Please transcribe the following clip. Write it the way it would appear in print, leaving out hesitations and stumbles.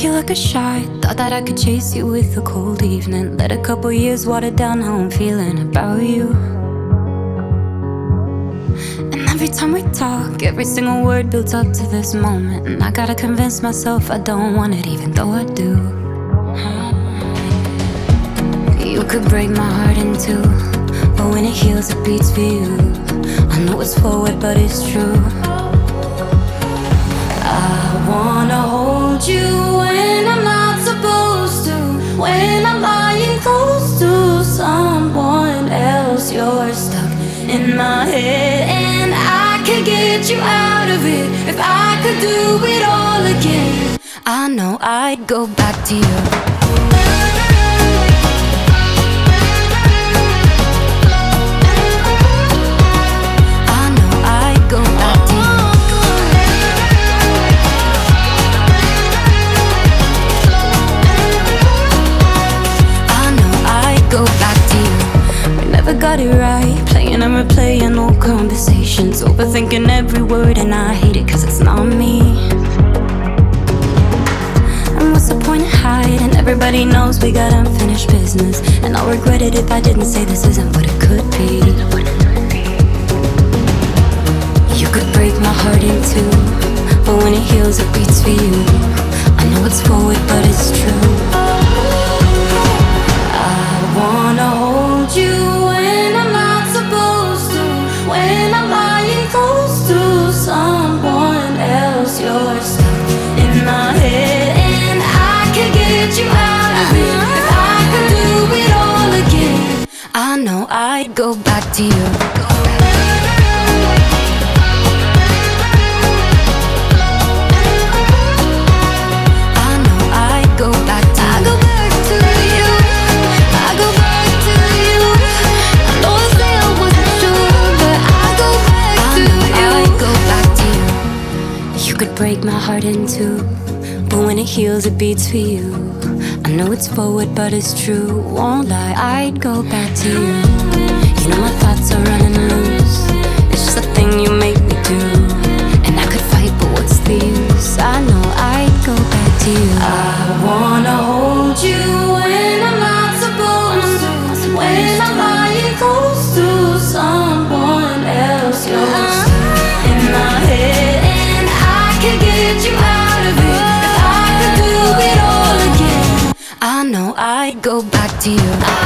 you like a shot. Thought that I could chase you with a cold evening. Let a couple years water down how I'm feeling about you. And every time we talk, every single word builds up to this moment. And I gotta convince myself I don't want it, even though I do. You could break my heart in two, but when it heals, it beats for you. I know it's forward, but it's true. I wanna hold you when I'm not supposed to, when I'm lying close to someone else. You're stuck in my head, and I could get you out of it if I could do it all again. I know I'd go back to you. Got it right, playing and replaying old conversations, overthinking every word, and I hate it cause it's not me. And what's the point of hiding? Everybody knows we got unfinished business, and I'll regret it if I didn't say this isn't what it could be. You could break my heart in two, but when it heals it beats for you. I know it's forward but it's true. I wanna hold you when I'm not supposed to, when I'm lying close to someone else. You're stuck in my head, and I could get you out of it if I could do it all again. I know I'd go back to you. Break my heart in two, but when it heals it beats for you. I know it's forward but it's true, won't lie, I'd go back to you. You know my thoughts are running loose, it's just a thing you make me do. And I could fight but what's the use? I know I'd go back to you. I wanna hold you when I'm not supposed to, when I'm lying close to someone else. You're stuck in my head, could get you out of it if I could do it all again. I know I'd go back to you.